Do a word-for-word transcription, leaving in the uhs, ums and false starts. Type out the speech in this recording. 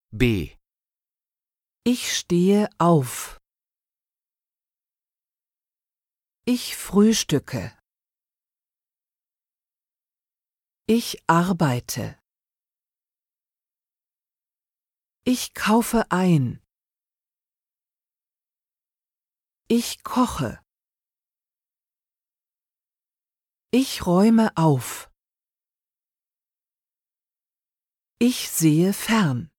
B. Ich stehe auf. Ich frühstücke. Ich arbeite. Ich kaufe ein. Ich koche. Ich räume auf. Ich sehe fern.